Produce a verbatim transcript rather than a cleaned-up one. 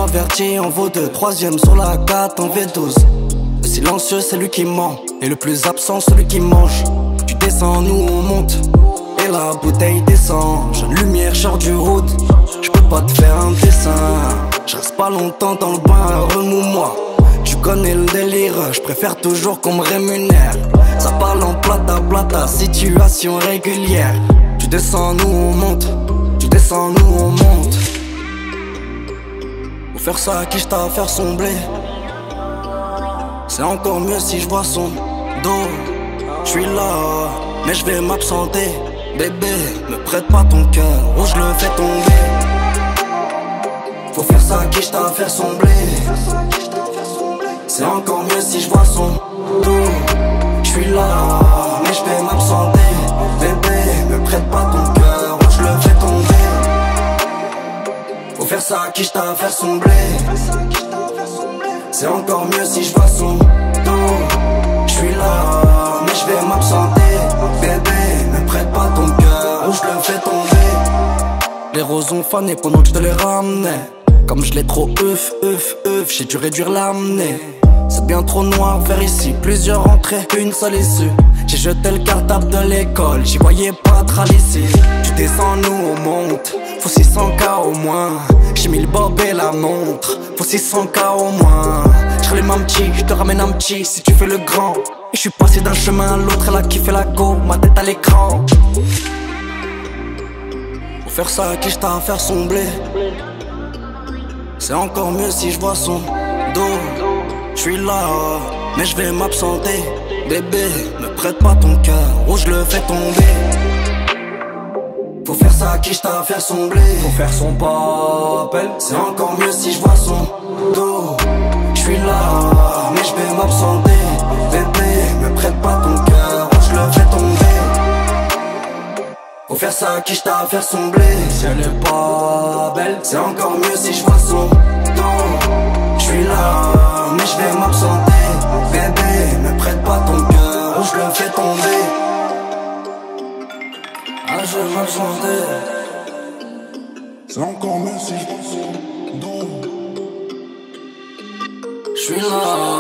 averti en vaut deux. Troisième sur la quatre en V douze. Le silencieux c'est lui qui ment, et le plus absent celui qui mange. Tu descends, nous on monte, et la bouteille descend. Jeune lumière, char du route, je peux pas te faire un dessin. Je reste pas longtemps dans le bain, remous-moi. Tu connais le délire, je préfère toujours qu'on me rémunère. Ça parle en plata plata, situation régulière. Tu descends, nous on monte, tu descends, nous on monte. Pour faire ça, qui je à faire son blé. C'est encore mieux si je vois son dos. Je suis là, mais je vais m'absenter. Bébé, me prête pas ton cœur ou je le fais tomber. Faut faire ça, qui je à faire son blé. C'est encore mieux si je vois son dos. Je suis là, mais je vais m'absenter. Bébé, me prête pas ton cœur ou je le fais tomber. Faut faire ça, qui je à faire son blé. C'est encore mieux si je vois son dos. Je suis là, mais je vais m'absenter. Bébé, me prête pas ton cœur ou je le fais tomber. Les roses ont fané pendant que je te les ramenais. Comme je l'ai trop œuf, œuf, œuf, j'ai dû réduire l'amener. C'est bien trop noir vers ici, plusieurs entrées, une seule issue. J'ai jeté le cartable de l'école, j'y voyais pas de ici. Tu descends, nous on monte, faut six cents K au moins. J'ai mis le bob et la montre, faut six cents K au moins. J'rallume un petit, j'te ramène un petit si tu fais le grand. Et je suis passé d'un chemin à l'autre, elle a kiffé la go, ma tête à l'écran. Pour faire ça, qui j't'a à faire son blé. C'est encore mieux si je vois son dos. Je suis là, mais je vais m'absenter. Bébé, me prête pas ton cœur ou je le fais tomber. Faut faire ça, qui j't'a à faire son blé. Faut faire son papel. C'est encore mieux si je vois son dos. Je suis là, mais je vais m'absenter. Bébé, me prête pas ton cœur ou je le fais tomber. Faut faire ça, qui j't'a à faire son blé. Si elle est pas belle, c'est encore mieux si je vois son dos. Je suis là, mais je vais m'absenter. Bébé, me prête pas ton cœur ou je le fais tomber. Ah, je vais m'absenter. C'est encore mieux si je vois son dos. Je suis là.